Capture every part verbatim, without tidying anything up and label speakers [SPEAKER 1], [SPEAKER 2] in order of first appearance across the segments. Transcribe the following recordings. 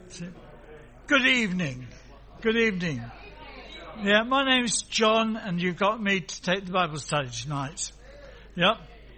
[SPEAKER 1] Good evening. Good evening. Yeah, my name's John, and you've got me to take the Bible study tonight. Yep.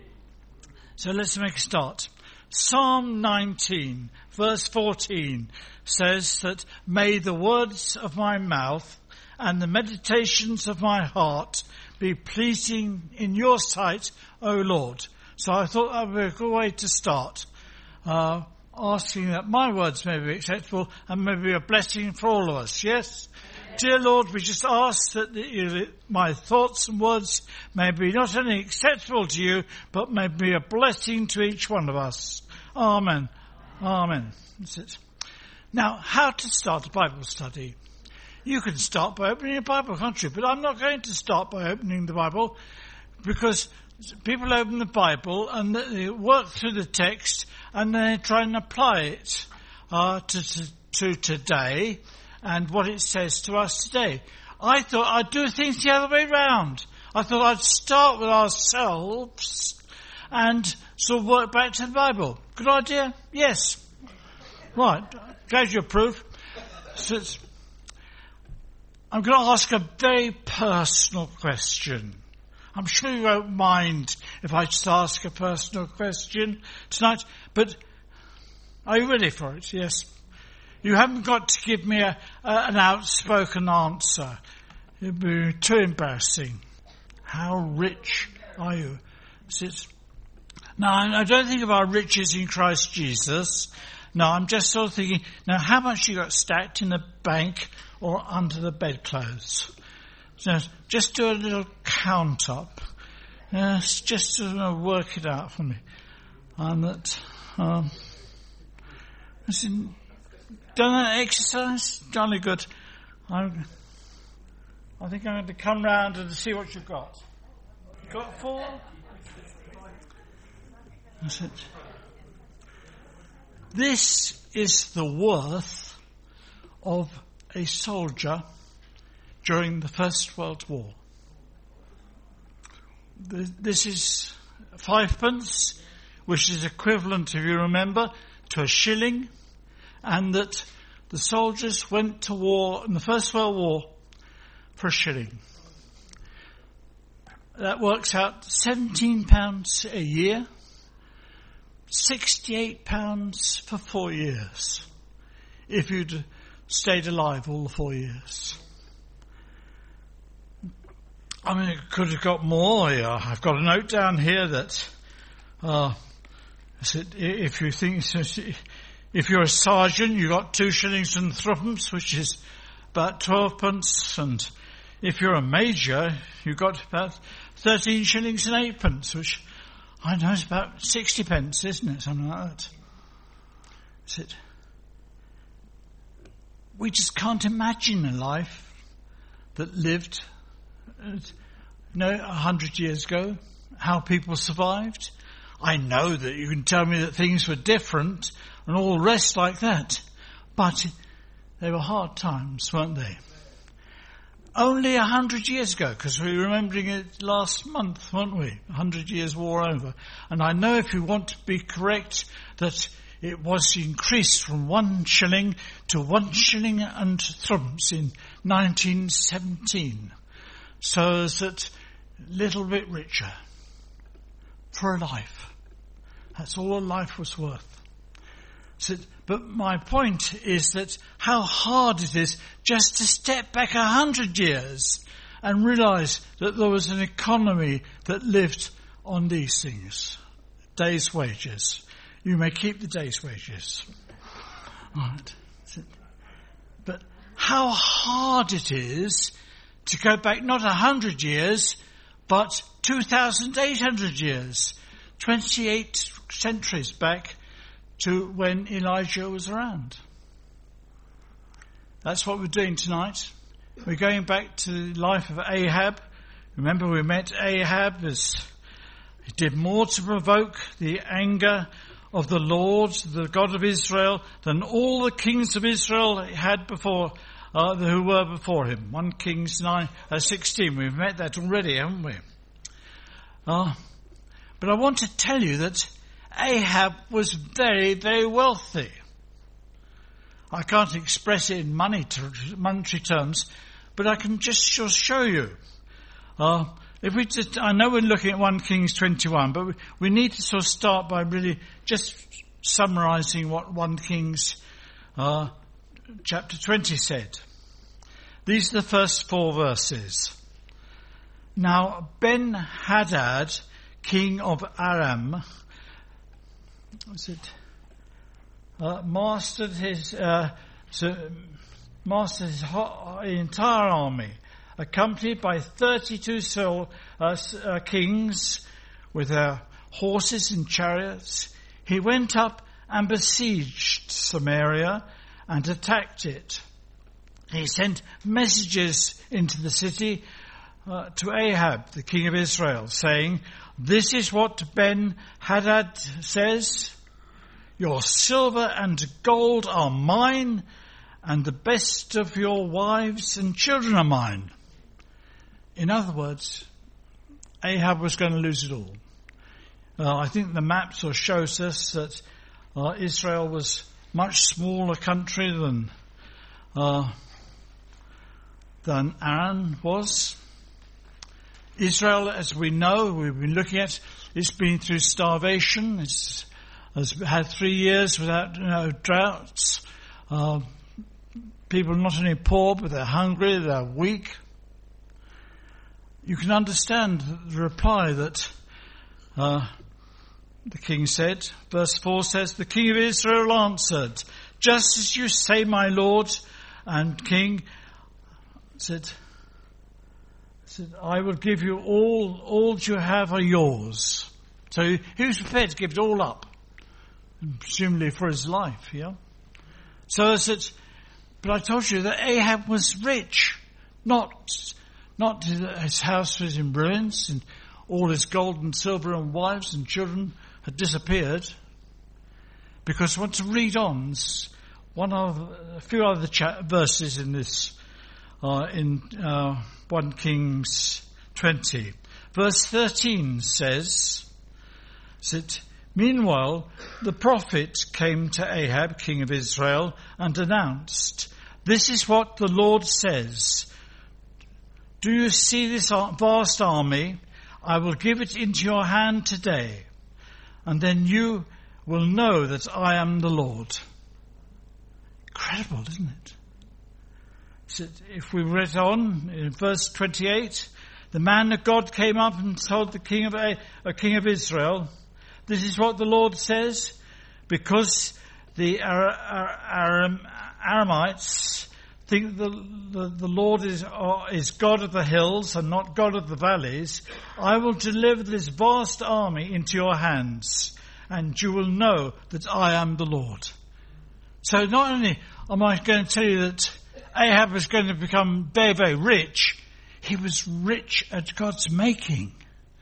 [SPEAKER 1] So let's make a start. Psalm nineteen, verse fourteen says that, "May the words of my mouth and the meditations of my heart be pleasing in your sight, O Lord." So I thought that would be a good way to start. Uh, asking that my words may be acceptable and may be a blessing for all of us. Yes? Dear Lord, we just ask that the, my thoughts and words may be not only acceptable to you, but may be a blessing to each one of us. Amen. Amen. That's it. Now, how to start a Bible study? You can start by opening a Bible, can't you? But I'm not going to start by opening the Bible, because people open the Bible and they work through the text and they try and apply it uh, to, to, to today and what it says to us today. I thought I'd do things the other way round. I thought I'd start with ourselves and sort of work back to the Bible. Good idea? Yes. Right. Glad you approve. So it's, I'm going to ask a very personal question. I'm sure you won't mind if I just ask a personal question tonight, but are you ready for it? Yes. You haven't got to give me a, a, an outspoken answer. It would be too embarrassing. How rich are you? It's, now, I don't think of our riches in Christ Jesus. No, I'm just sort of thinking, now, how much you got stacked in the bank or under the bedclothes? So just do a little count up. Yes, just to work it out for me. And that, um, done that exercise? Jolly good. I'm, I think I'm going to come round and see what you've got. Got four? That's it. This is the worth of a soldier during the First World War. This is fivepence, which is equivalent, if you remember, to a shilling, and that the soldiers went to war in the First World War for a shilling. That works out seventeen pounds a year, sixty-eight pounds for four years, if you'd stayed alive all the four years. I mean, it could have got more. Yeah. I've got a note down here that uh, if you think, if you're a sergeant, you got two shillings and threepence, which is about twelve pence, and if you're a major, you got about thirteen shillings and eightpence, which I know is about sixty pence, isn't it? Something like that. Is it? We just can't imagine a life that lived, you know, a hundred years ago, how people survived. I know that you can tell me that things were different and all the rest like that, but they were hard times, weren't they? Only a hundred years ago, because we were remembering it last month, weren't we? A hundred years war over. And I know, if you want to be correct, that it was increased from one shilling to one shilling and threepence in nineteen seventeen. So is that a little bit richer for a life. That's all a life was worth. So, but my point is that how hard it is just to step back a hundred years and realise that there was an economy that lived on these things. Day's wages. You may keep the day's wages. Right. But how hard it is to go back not a hundred years, but two thousand eight hundred years, twenty-eight centuries back to when Elijah was around. That's what we're doing tonight. We're going back to the life of Ahab. Remember, we met Ahab as he did more to provoke the anger of the Lord, the God of Israel, than all the kings of Israel had before, uh, who were before him. First Kings nine, uh, sixteen. We've met that already, haven't we? Uh, but I want to tell you that Ahab was very, very wealthy. I can't express it in money ter- monetary terms, but I can just show you. Uh, if we just, I know we're looking at First Kings twenty-one, but we, we need to sort of start by really just summarising what First Kings uh, chapter twenty said. These are the first four verses. Now Ben-Hadad, king of Aram, was it, uh, mastered his uh, so, mastered his ho- entire army, accompanied by thirty-two so, uh, uh, kings with their horses and chariots. He went up and besieged Samaria and attacked it. He sent messages into the city uh, to Ahab, the king of Israel, saying, "This is what Ben-Hadad says, your silver and gold are mine, and the best of your wives and children are mine." In other words, Ahab was going to lose it all. Uh, I think the map sort of shows us that uh, Israel was a much smaller country than uh, than Aram was. Israel, as we know, we've been looking at, it's been through starvation. It's has had three years without you know, droughts. Uh, people not only poor, but they're hungry, they're weak. You can understand the reply that uh, the king said. Verse four says, "The king of Israel answered, 'Just as you say, my lord and king,' said, said I will give you all, all you have are yours." So he was prepared to give it all up, presumably for his life, yeah? So I said, but I told you that Ahab was rich, not, not his house was in ruins and all his gold and silver and wives and children had disappeared. Because I want to read on one of a few other cha- verses in this, uh, in uh, First Kings twenty. Verse thirteen says, that meanwhile the prophet came to Ahab, king of Israel, and announced, "This is what the Lord says. Do you see this vast army? I will give it into your hand today, and then you will know that I am the Lord." Incredible, isn't it? So if we read on in verse twenty-eight, the man of God came up and told the king of a, a king of Israel, "This is what the Lord says, because the Aram, Aramites think the, the, the Lord is, uh, is God of the hills and not God of the valleys, I will deliver this vast army into your hands, and you will know that I am the Lord." So not only am I going to tell you that Ahab was going to become very, very rich, he was rich at God's making.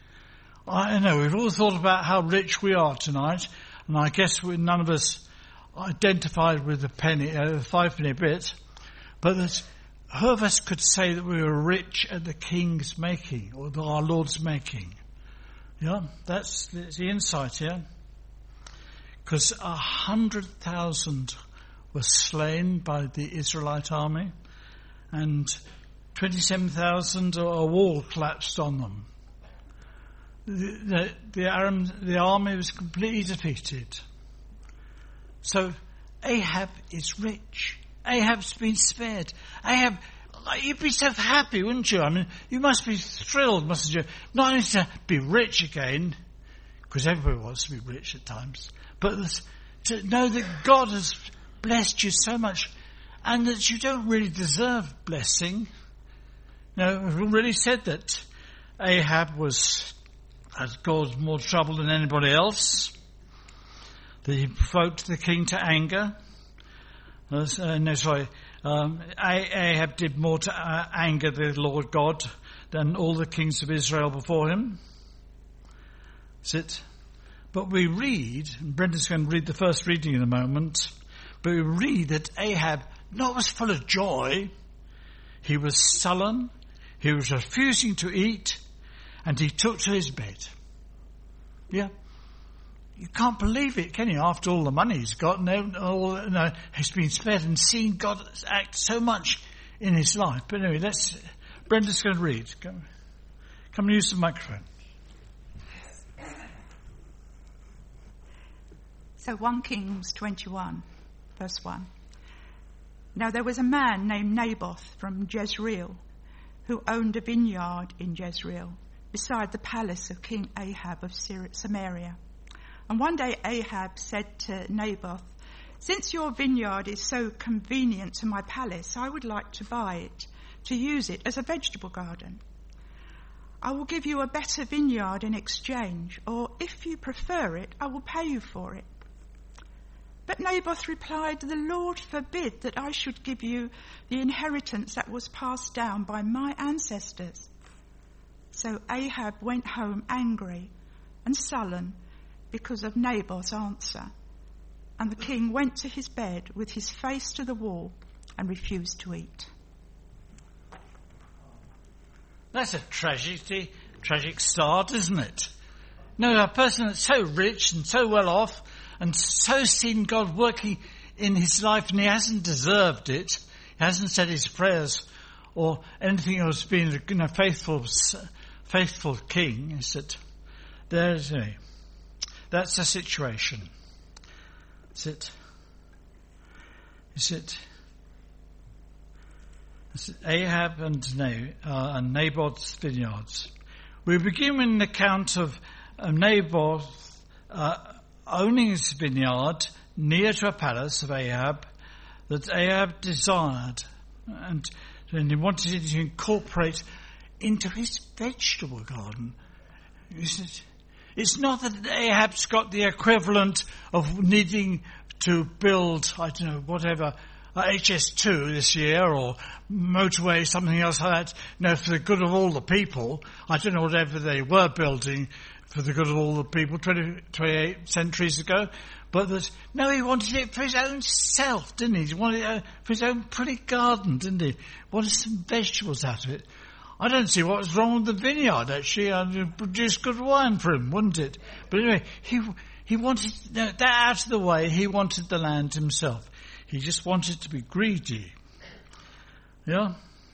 [SPEAKER 1] I know we've all thought about how rich we are tonight, and I guess we, none of us identified with the penny, uh, the five penny bit, but that who of us could say that we were rich at the King's making, or the, our Lord's making? Yeah, that's, that's the insight here. Because a hundred thousand were slain by the Israelite army, and twenty-seven thousand a wall collapsed on them. The, the, the, Aram, the army was completely defeated. So Ahab is rich. Ahab's been spared. Ahab, you'd be so happy, wouldn't you? I mean, you must be thrilled, mustn't you? Not only to be rich again, because everybody wants to be rich at times, but to know that God has blessed you so much and that you don't really deserve blessing. You know, we've already said that Ahab was has caused more trouble than anybody else, that he provoked the king to anger. Uh, no, sorry, um, Ahab did more to uh, anger the Lord God than all the kings of Israel before him. That's it. But we read, and Brendan's going to read the first reading in a moment, but we read that Ahab not was full of joy. He was sullen, he was refusing to eat, and he took to his bed. Yeah. you can't believe it, can you? After all the money he's got and all you know, has been spent, and seen God act so much in his life. But anyway, let's. Brenda's going to read. Come, come and use the microphone.
[SPEAKER 2] So First Kings twenty-one, verse one. Now there was a man named Naboth from Jezreel, who owned a vineyard in Jezreel, beside the palace of King Ahab of Samaria. And one day Ahab said to Naboth, "Since your vineyard is so convenient to my palace, I would like to buy it, to use it as a vegetable garden. I will give you a better vineyard in exchange, or if you prefer it, I will pay you for it." But Naboth replied, "The Lord forbid that I should give you the inheritance that was passed down by my ancestors." So Ahab went home angry and sullen because of Naboth's answer. And the king went to his bed with his face to the wall and refused to eat.
[SPEAKER 1] That's a tragedy, tragic start, isn't it? No, a person that's so rich and so well off and so seen God working in his life, and he hasn't deserved it. He hasn't said his prayers or anything else, been a you know, faithful, faithful king. Is that there's a, that's the situation. Is it? Is it? Is it Ahab and, Na- uh, and Naboth's vineyards? We begin with an account of uh, Naboth uh, owning his vineyard near to a palace of Ahab that Ahab desired, and, and he wanted it to incorporate into his vegetable garden. It? It's not that Ahab's got the equivalent of needing to build, I don't know, whatever, uh, H S two this year or motorway, something else like that, you know, for the good of all the people. I don't know whatever they were building for the good of all the people twenty, twenty-eight centuries ago. But that, no, he wanted it for his own self, didn't he? He wanted it uh, for his own pretty garden, didn't he? Wanted some vegetables out of it. I don't see what was wrong with the vineyard, actually. I'd produce good wine for him, wouldn't it? But anyway, he he wanted that out of the way. He wanted the land himself. He just wanted to be greedy. Yeah?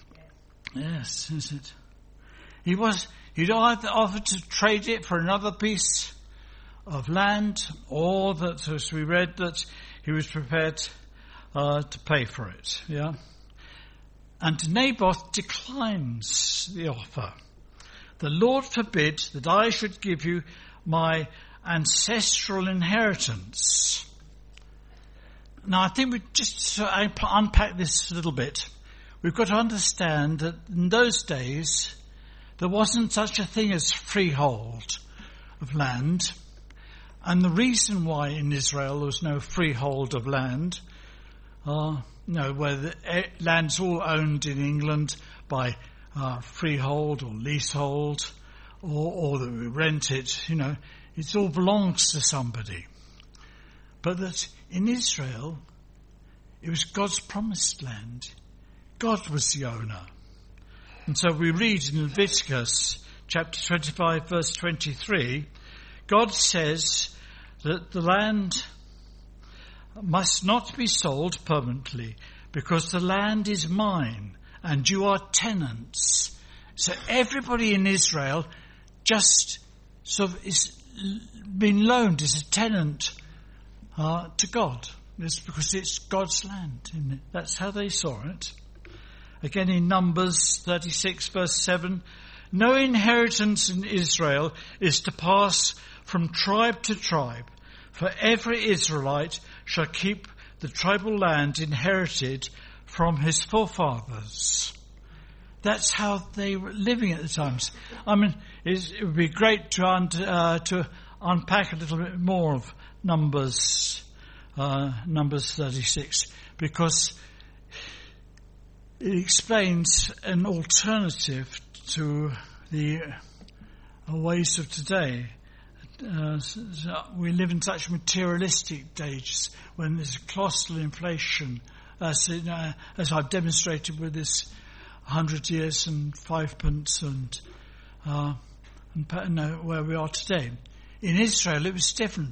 [SPEAKER 1] Yes, is it? He was, he'd either offered to trade it for another piece of land, or that, as we read, that he was prepared uh, to pay for it. Yeah? And Naboth declines the offer. "The Lord forbid that I should give you my ancestral inheritance." Now, I think we just to unpack this a little bit. We've got to understand that in those days, there wasn't such a thing as freehold of land. And the reason why in Israel there was no freehold of land, uh, no, where the land's all owned in England by uh, freehold or leasehold, or, or that we rent it, you know, it all belongs to somebody. But that in Israel, it was God's promised land. God was the owner. And so we read in Leviticus chapter twenty-five, verse twenty-three, God says that the land must not be sold permanently, because the land is mine and you are tenants. So everybody in Israel just sort of is been loaned as a tenant uh, to God. It's because it's God's land, isn't it? That's how they saw it. Again in Numbers thirty-six verse seven, "No inheritance in Israel is to pass from tribe to tribe, for every Israelite shall keep the tribal land inherited from his forefathers." That's how they were living at the times. I mean, it would be great to un- uh, to unpack a little bit more of Numbers uh, Numbers thirty-six, because it explains an alternative to the uh, ways of today. Uh, so we live in such materialistic days when there's colossal inflation, as, in, uh, as I've demonstrated with this hundred years and fivepence and, uh, and no, where we are today. In Israel, it was different.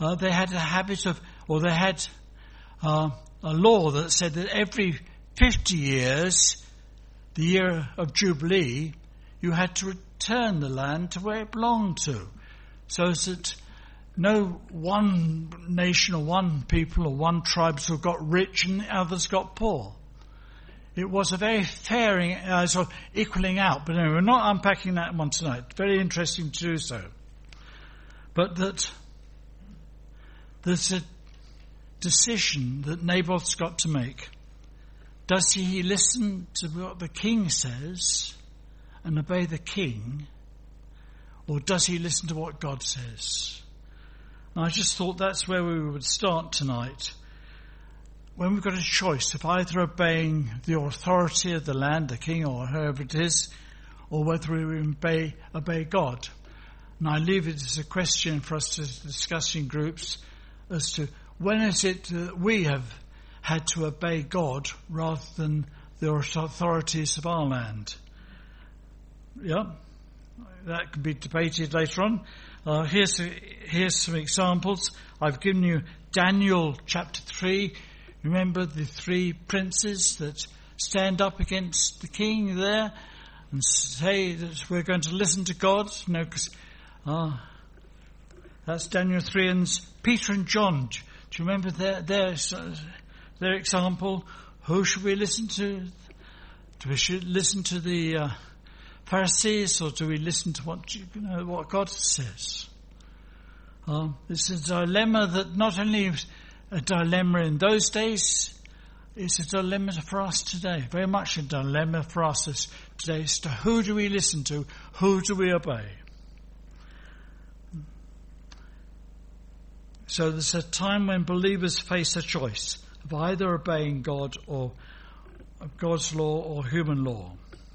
[SPEAKER 1] uh, they had a habit of, or they had uh, a law that said that every fifty years, the year of Jubilee, you had to return the land to where it belonged to, so that no one nation or one people or one tribe sort of got rich and others got poor. It was a very fair uh, sort of equaling out. But anyway, we're not unpacking that one tonight. Very interesting to do so. But that there's a decision that Naboth's got to make. Does he listen to what the king says and obey the king, or does he listen to what God says? And I just thought that's where we would start tonight. When we've got a choice of either obeying the authority of the land, the king or whoever it is, or whether we obey, obey God. And I leave it as a question for us to discuss in groups as to when is it that we have had to obey God rather than the authorities of our land. Yeah, that can be debated later on. Uh, here's, a, here's some examples. I've given you Daniel chapter three. Remember the three princes that stand up against the king there and say that we're going to listen to God? No, because uh, that's Daniel three. And Peter and John, do you remember their, their, their example? Who should we listen to? Do we should listen to the uh, Pharisees, or do we listen to what, you know, what God says? Um, it's a dilemma that not only is a dilemma in those days, it's a dilemma for us today. Very much a dilemma for us today as to who do we listen to, who do we obey. So there's a time when believers face a choice of either obeying God or God's law or human law.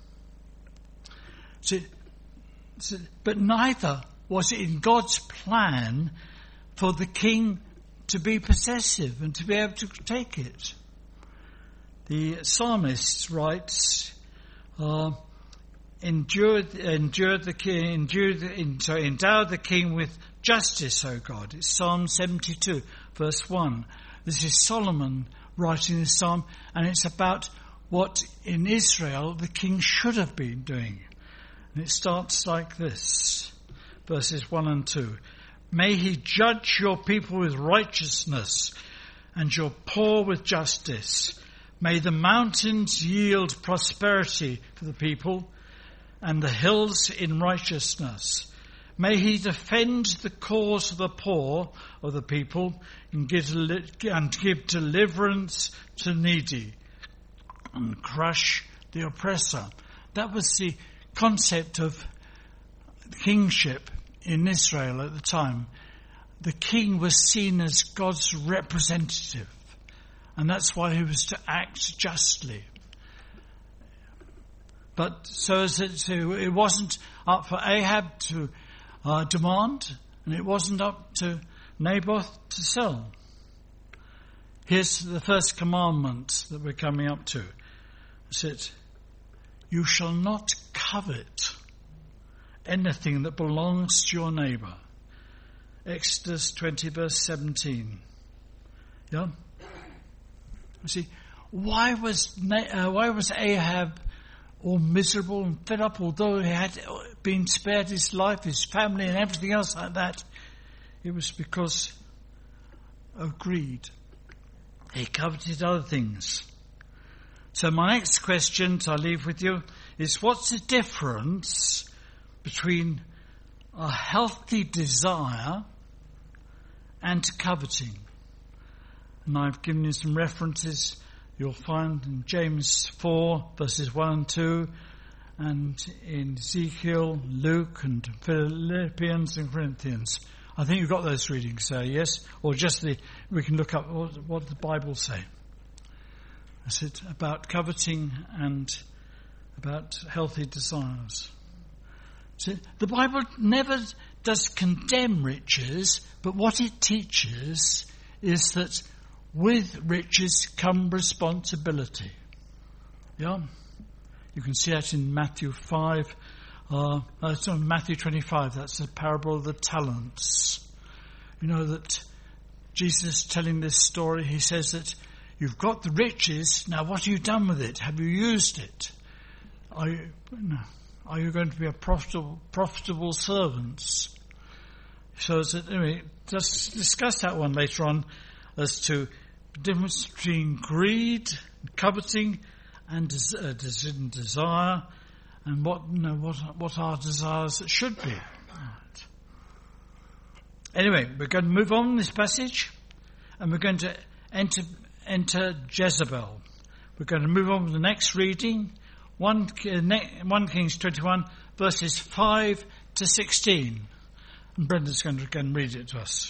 [SPEAKER 1] So, so, but neither was it in God's plan for the king to be possessive and to be able to take it. The psalmist writes, uh, endured, endured the king, endured, in, sorry, endowed the king with justice, O God. It's Psalm seventy-two, verse one. This is Solomon writing this psalm, and it's about what in Israel the king should have been doing. And it starts like this, verses one and two. May he judge your people with righteousness and your poor with justice. May the mountains yield prosperity for the people and the hills in righteousness. May he defend the cause of the poor of the people and give, and give deliverance to the needy and crush the oppressor. That was the concept of kingship in Israel at the time. The king was seen as God's representative, and that's why he was to act justly. But so as it, it wasn't up for Ahab to uh, demand, and it wasn't up to Naboth to sell. Here's the first commandment that we're coming up to. It's it, you shall not covet anything that belongs to your neighbour. Exodus twenty, verse seventeen. Yeah? You see, why was uh, why was Ahab all miserable and fed up, although he had been spared his life, his family and everything else like that? It was because of greed. He coveted other things. So my next question to leave with you is, what's the difference between a healthy desire and coveting? And I've given you some references you'll find in James four, verses one and two, and in Ezekiel, Luke, and Philippians and Corinthians. I think you've got those readings, sir, yes? Or just the, we can look up what, what the Bible say. That's it, about coveting and about healthy desires. So the Bible never does condemn riches, but what it teaches is that with riches come responsibility. Yeah? You can see that in Matthew five, uh, uh, sorry, Matthew twenty-five, that's the parable of the talents. You know that Jesus telling this story, he says that you've got the riches, now what have you done with it? Have you used it? Are you, no, are you going to be a profitable, profitable servants? So that, anyway, let's discuss that one later on as to the difference between greed, coveting, and des- uh, des- desire, and what you know, what what our desires should be. Right. Anyway, we're going to move on in this passage, and we're going to enter enter Jezebel. We're going to move on with the next reading, one Kings twenty-one, verses five to sixteen. And Brenda's going to again read it to us.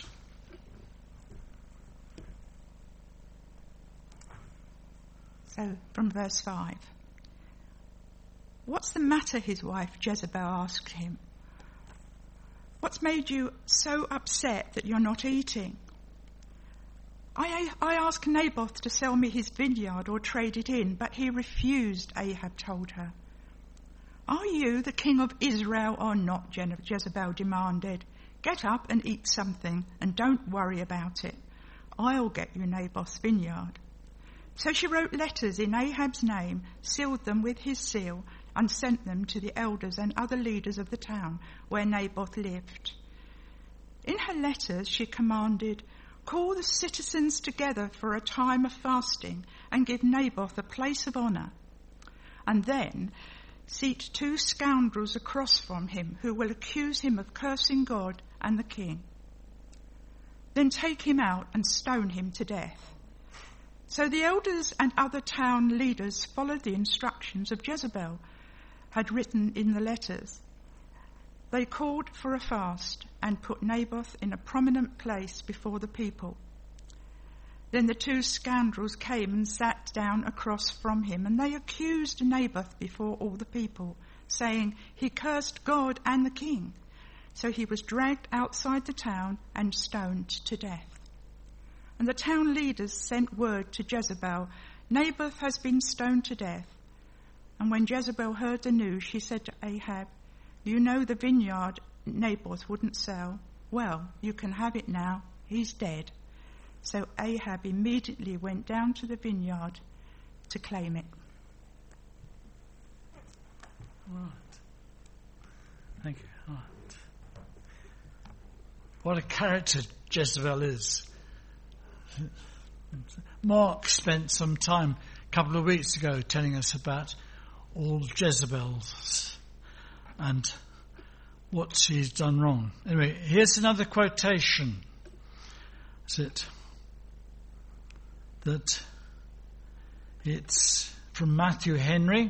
[SPEAKER 2] So, from verse five. "What's the matter?" his wife Jezebel asked him. "What's made you so upset that you're not eating?" I, I asked Naboth to sell me his vineyard or trade it in, but he refused, Ahab told her. "Are you the king of Israel or not?" Jezebel demanded. "Get up and eat something, and don't worry about it. I'll get you Naboth's vineyard." So she wrote letters in Ahab's name, sealed them with his seal, and sent them to the elders and other leaders of the town where Naboth lived. In her letters she commanded, "Call the citizens together for a time of fasting and give Naboth a place of honour. And then seat two scoundrels across from him who will accuse him of cursing God and the king. Then take him out and stone him to death." So the elders and other town leaders followed the instructions of Jezebel had written in the letters. They called for a fast and put Naboth in a prominent place before the people. Then the two scoundrels came and sat down across from him, and they accused Naboth before all the people, saying he cursed God and the king. So he was dragged outside the town and stoned to death. And the town leaders sent word to Jezebel, "Naboth has been stoned to death." And when Jezebel heard the news, she said to Ahab, "You know the vineyard Naboth wouldn't sell. Well, you can have it now. He's dead." So Ahab immediately went down to the vineyard to claim it.
[SPEAKER 1] Right. Thank you. Right. What a character Jezebel is. Mark spent some time a couple of weeks ago telling us about all Jezebels and what she's done wrong. Anyway, here's another quotation. Is it that it's from Matthew Henry,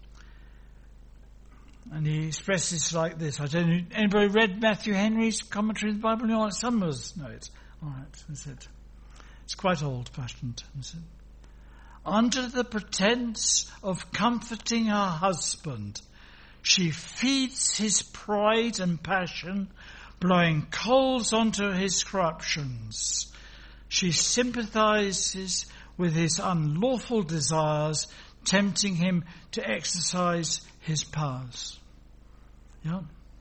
[SPEAKER 1] and he expresses like this. I don't know, anybody read Matthew Henry's commentary of the Bible? No, some of us know it. All right, that's it. It's quite old-fashioned. Under the pretense of comforting her husband, she feeds his pride and passion, blowing coals onto his corruptions. She sympathizes with his unlawful desires, tempting him to exercise his powers. Yeah.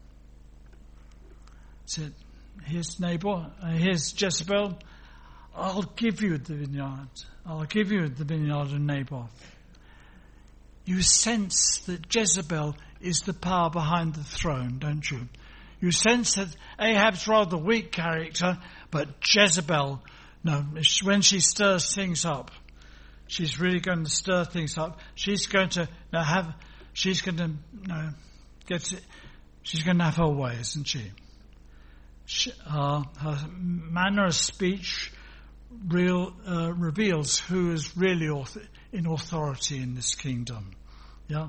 [SPEAKER 1] So here's Naboth, uh, here's Jezebel. "I'll give you the vineyard. I'll give you the vineyard of Naboth." You sense that Jezebel is the power behind the throne, don't you? You sense that Ahab's rather weak character, but Jezebel, no, when she stirs things up, she's really going to stir things up. She's going to now have, she's going to no, get it. She's going to have her way, isn't she? she uh, her manner of speech real uh, reveals who is really author, in authority in this kingdom. Yeah.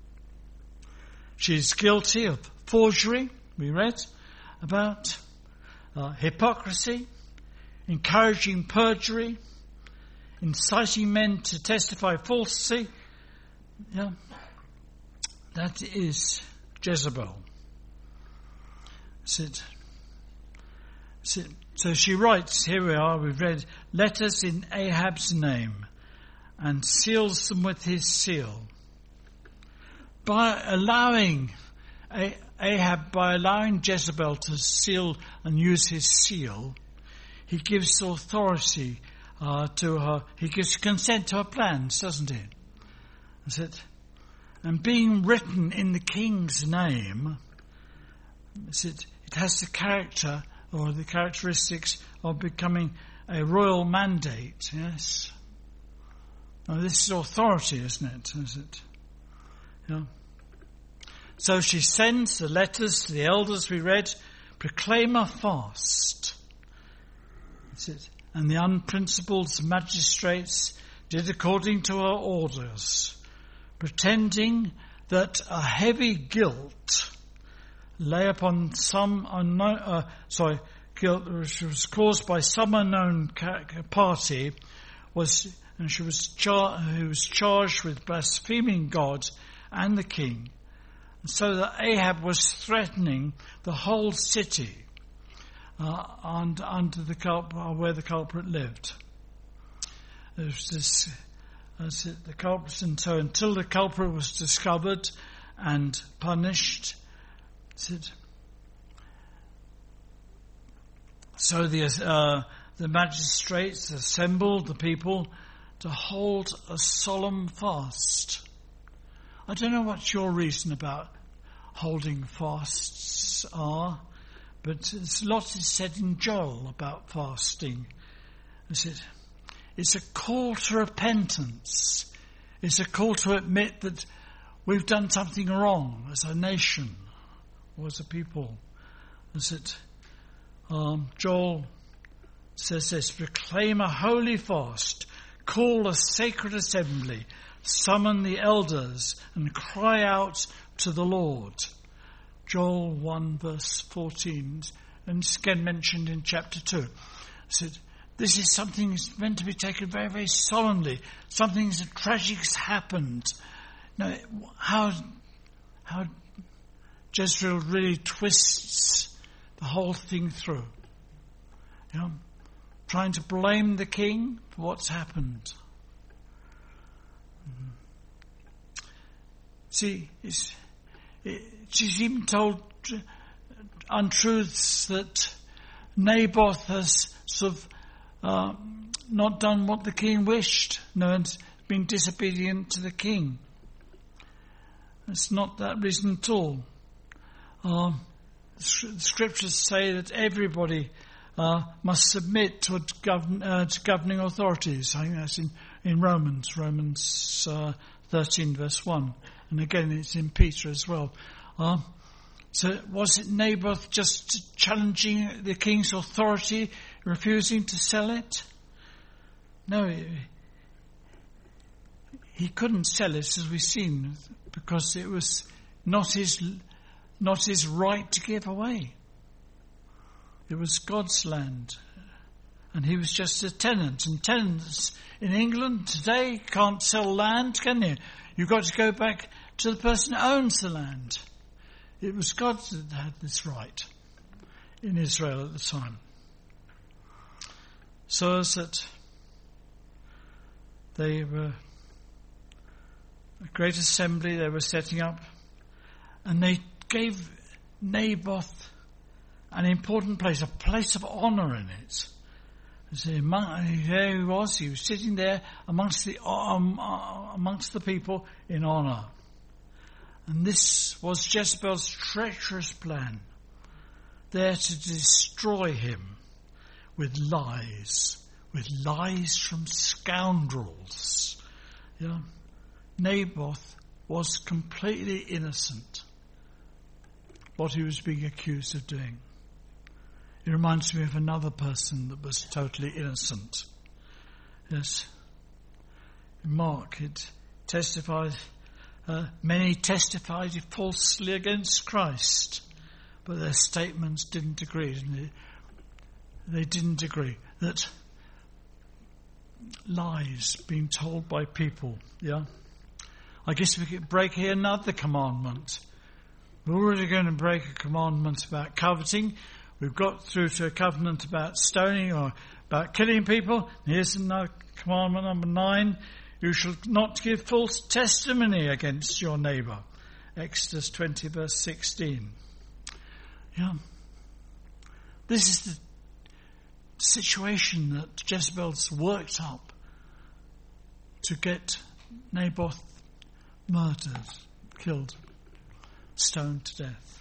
[SPEAKER 1] She's guilty of forgery, we read about, uh, hypocrisy, encouraging perjury, inciting men to testify falsely. Yeah. That is Jezebel. Is it? Is it? So she writes, here we are, we've read, letters in Ahab's name and seals them with his seal. By allowing Ahab, by allowing Jezebel to seal and use his seal, he gives authority uh, to her. He gives consent to her plans, doesn't he? That's it. And being written in the king's name, that's it, it has the character or the characteristics of becoming a royal mandate, yes. Now this is authority, isn't it? Is it? Yeah. So she sends the letters to the elders we read, proclaim a fast. That's it. And the unprincipled magistrates did according to her orders, pretending that a heavy guilt lay upon some unknown, uh, sorry, guilt which was caused by some unknown party, was, and she was char- who was charged with blaspheming God and the king, so that Ahab was threatening the whole city uh, and under the culprit, where the culprit lived. There was this, as it, the culprit, and so until the culprit was discovered and punished, it, so the uh, the magistrates assembled the people to hold a solemn fast. I don't know what your reason about holding fasts are, but a lot is said in Joel about fasting. Is it? It's a call to repentance. It's a call to admit that we've done something wrong as a nation or as a people. Is it? Um, Joel says this: proclaim a holy fast, call a sacred assembly, summon the elders and cry out to the Lord. Joel one verse fourteen, and it's again mentioned in chapter two. So this is something that's meant to be taken very, very solemnly. Something tragic has happened. Now, how how Jezreel really twists the whole thing through. You know, trying to blame the king for what's happened. Mm-hmm. See, it's, it, she's even told untruths that Naboth has sort of uh, not done what the king wished, no, and been disobedient to the king. It's not that reason at all. Um, the scriptures say that everybody uh, must submit to, govern, uh, to governing authorities. I think that's in, in Romans, Romans uh, thirteen verse one. And again it's in Peter as well. Uh, so was it Naboth just challenging the king's authority, refusing to sell it? No, he, he couldn't sell it, as we've seen, because it was not his not his right to give away. It was God's land, and he was just a tenant. And tenants in England today can't sell land, can you? You've got to go back to the person who owns the land. It was God that had this right in Israel at the time. So as that they were a great assembly they were setting up, and they gave Naboth an important place, a place of honour in it. So there he was, he was sitting there amongst the um, uh, amongst the people in honour. And this was Jezebel's treacherous plan, there to destroy him with lies, with lies from scoundrels. Yeah. Naboth was completely innocent, what he was being accused of doing. It reminds me of another person that was totally innocent. Yes. In Mark, it testified, uh, many testified falsely against Christ, but their statements didn't agree. They, they didn't agree that lies being told by people, yeah. I guess we could break here another commandment. We're already going to break a commandment about coveting. We've got through to a covenant about stoning or about killing people. Here's another commandment, number nine. You shall not give false testimony against your neighbour. Exodus twenty verse sixteen. Yeah. This is the situation that Jezebel's worked up to get Naboth murdered, killed, stoned to death.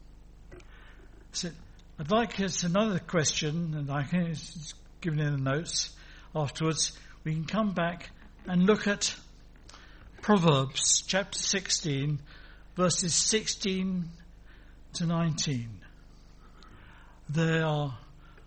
[SPEAKER 1] So I'd like it's another question, and I can it's given in the notes afterwards. We can come back and look at Proverbs chapter sixteen, verses sixteen to nineteen. There are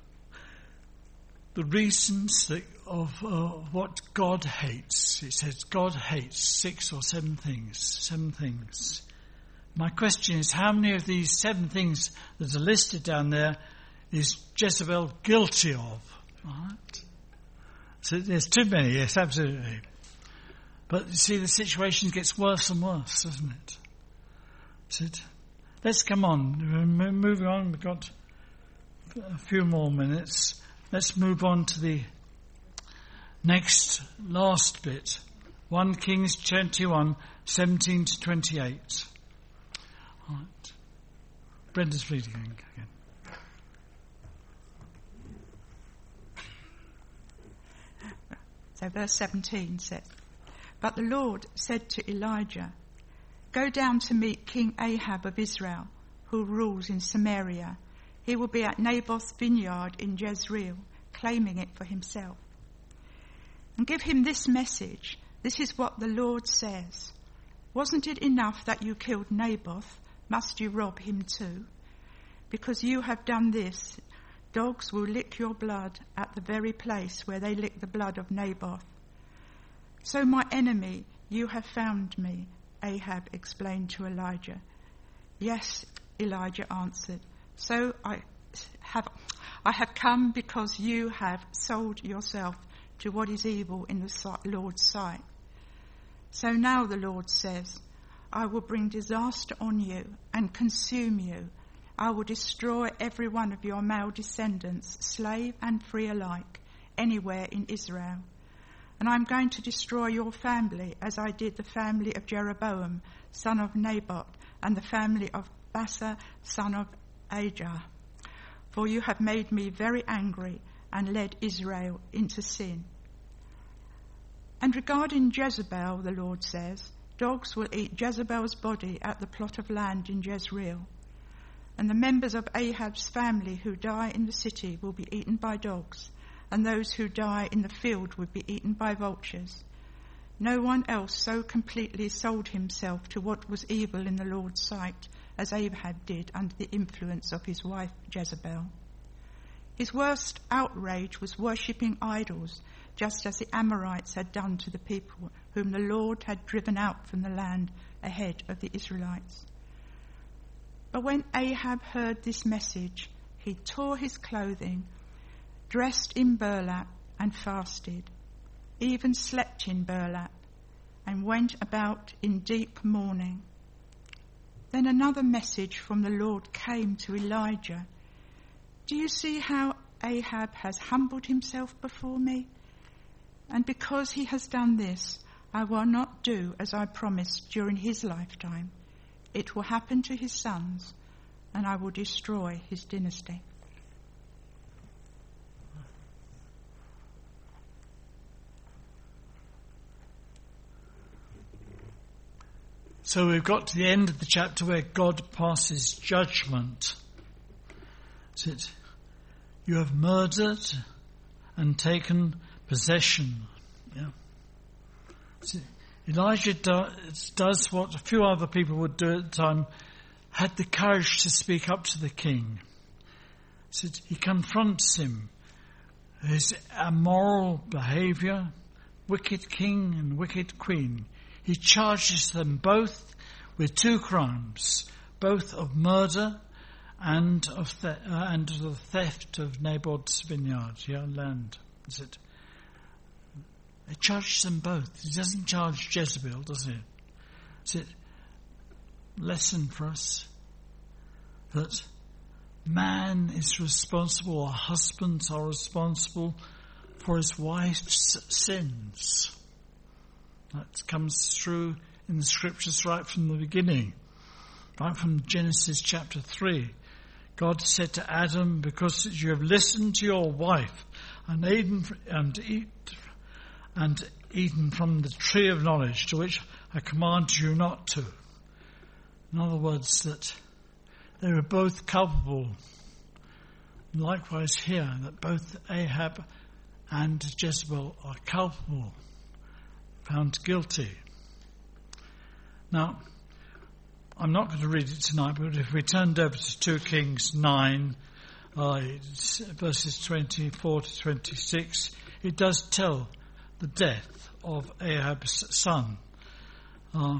[SPEAKER 1] the reasons that of uh, what God hates. It says God hates six or seven things. Seven things. My question is, how many of these seven things that are listed down there is Jezebel guilty of? Right? So there's too many, yes, absolutely. But you see, the situation gets worse and worse, doesn't it? So it let's come on. We're moving on. We've got a few more minutes. Let's move on to the next, last bit. First Kings twenty-one, seventeen to twenty-eight. All right. Brenda's reading again.
[SPEAKER 2] So verse seventeen said, "But the Lord said to Elijah, 'Go down to meet King Ahab of Israel, who rules in Samaria. He will be at Naboth's vineyard in Jezreel, claiming it for himself. And give him this message. This is what the Lord says. Wasn't it enough that you killed Naboth? Must you rob him too? Because you have done this, dogs will lick your blood at the very place where they licked the blood of Naboth. So my enemy, you have found me,' Ahab explained to Elijah. 'Yes,' Elijah answered. 'So I have I have come because you have sold yourself to what is evil in the Lord's sight. So now the Lord says, I will bring disaster on you and consume you. I will destroy every one of your male descendants, slave and free alike, anywhere in Israel. And I'm going to destroy your family as I did the family of Jeroboam, son of Nebat, and the family of Baasa, son of Ahijah. For you have made me very angry and led Israel into sin.' And regarding Jezebel, the Lord says, dogs will eat Jezebel's body at the plot of land in Jezreel. And the members of Ahab's family who die in the city will be eaten by dogs, and those who die in the field will be eaten by vultures. No one else so completely sold himself to what was evil in the Lord's sight as Ahab did under the influence of his wife Jezebel. His worst outrage was worshipping idols, just as the Amorites had done to the people whom the Lord had driven out from the land ahead of the Israelites. But when Ahab heard this message, he tore his clothing, dressed in burlap and fasted, even slept in burlap, and went about in deep mourning. Then another message from the Lord came to Elijah. 'Do you see how Ahab has humbled himself before me? And because he has done this, I will not do as I promised during his lifetime. It will happen to his sons, and I will destroy his dynasty.'"
[SPEAKER 1] So we've got to the end of the chapter where God passes judgment. So it, you have murdered and taken possession. Yeah. So Elijah does, does what a few other people would do at the time, had the courage to speak up to the king. So he confronts him. His immoral behaviour, wicked king and wicked queen. He charges them both with two crimes, both of murder and of the, uh, and of the theft of Naboth's vineyard, yeah, land. Is it? He charges them both. He doesn't charge Jezebel, does he? Is it lesson for us that man is responsible, or husbands are responsible for his wife's sins? That comes through in the scriptures right from the beginning, right from Genesis chapter three. God said to Adam, because you have listened to your wife and eaten and eat and eaten from the tree of knowledge, to which I command you not to. In other words, that they were both culpable. Likewise here, that both Ahab and Jezebel are culpable, found guilty. Now, I'm not going to read it tonight, but if we turned over to two Kings nine, uh, verses twenty-four to twenty-six, it does tell the death of Ahab's son. Uh,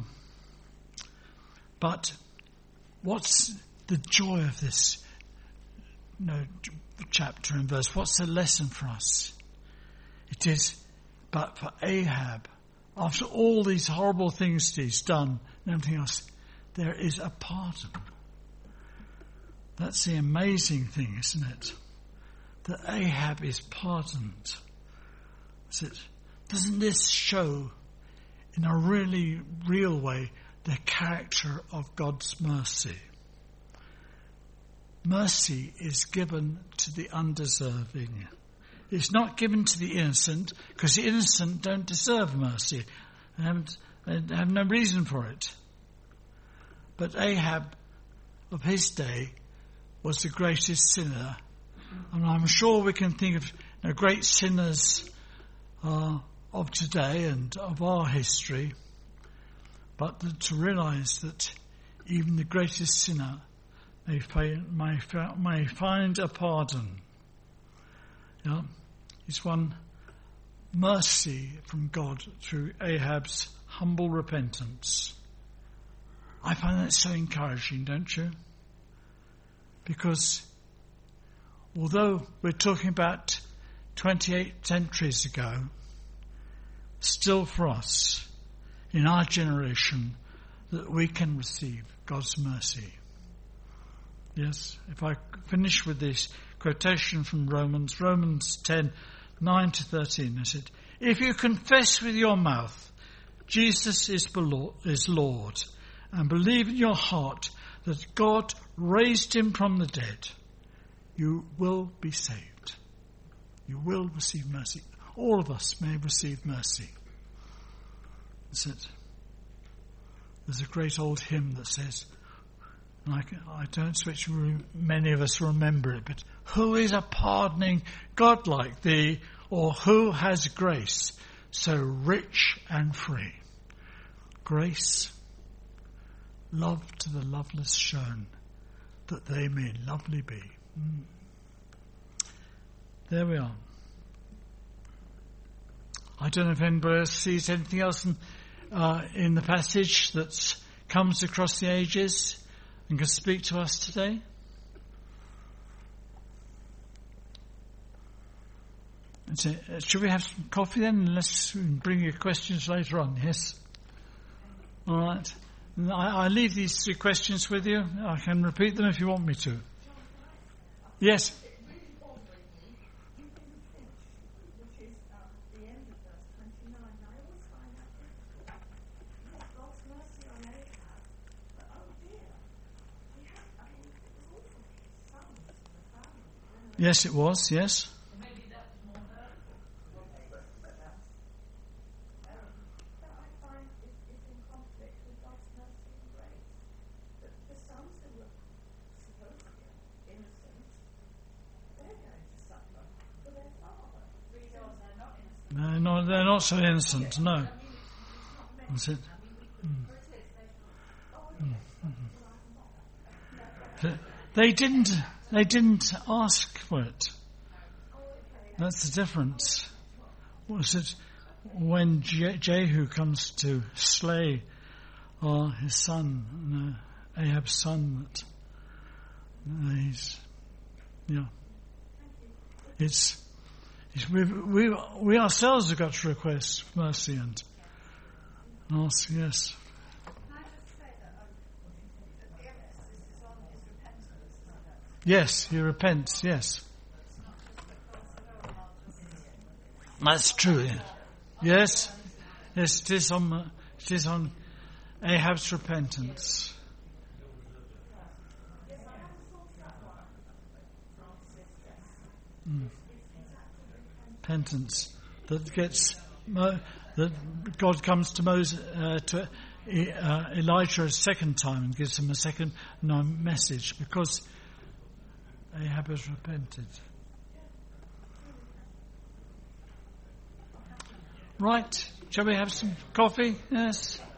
[SPEAKER 1] but what's the joy of this you know, chapter and verse? What's the lesson for us? It is, but for Ahab, after all these horrible things he's done and everything else, there is a pardon. That's the amazing thing, isn't it? That Ahab is pardoned. Is it? Doesn't this show in a really real way the character of God's mercy? Mercy is given to the undeserving. It's not given to the innocent, because the innocent don't deserve mercy. They, haven't, they have no reason for it. But Ahab of his day was the greatest sinner. And I'm sure we can think of you know, great sinners uh, of today and of our history. But the, to realise that even the greatest sinner may, find, may, may find a pardon. Yeah? It's one mercy from God through Ahab's humble repentance. I find that so encouraging, don't you? Because although we're talking about twenty-eight centuries ago, still for us, in our generation, that we can receive God's mercy. Yes, if I finish with this quotation from Romans, Romans ten, nine to thirteen, I said, if you confess with your mouth Jesus is Lord, and believe in your heart that God raised him from the dead, you will be saved. You will receive mercy. All of us may receive mercy. That's it. There's a great old hymn that says, and I, I don't expect many of us remember it, but who is a pardoning God like thee, or who has grace so rich and free? Grace, love to the loveless shown, that they may lovely be. Mm. There we are. I don't know if anybody else sees anything else in, uh, in the passage that comes across the ages and can speak to us today. That's it. Uh, should we have some coffee then? Let's bring your questions later on. Yes. All right. I, I leave these three questions with you. I can repeat them if you want me to. Yes. Yes, it was, yes. No, no, they're not so innocent, no. That's it. Mm. Mm. They didn't, they didn't ask for it. That's the difference. Was it when Je- Jehu comes to slay uh, his son, uh, Ahab's son, that uh, he's, yeah. It's, it's we, we, we ourselves have got to request mercy and ask, yes. Yes, he repents, yes. That's true. Yes, yes, it is on, it is on Ahab's repentance. Mm. Repentance that gets Mo- that God comes to Moses uh, to uh, Elijah a second time and gives him a second no, message because Ahab has repented. Right, shall we have some coffee? Yes.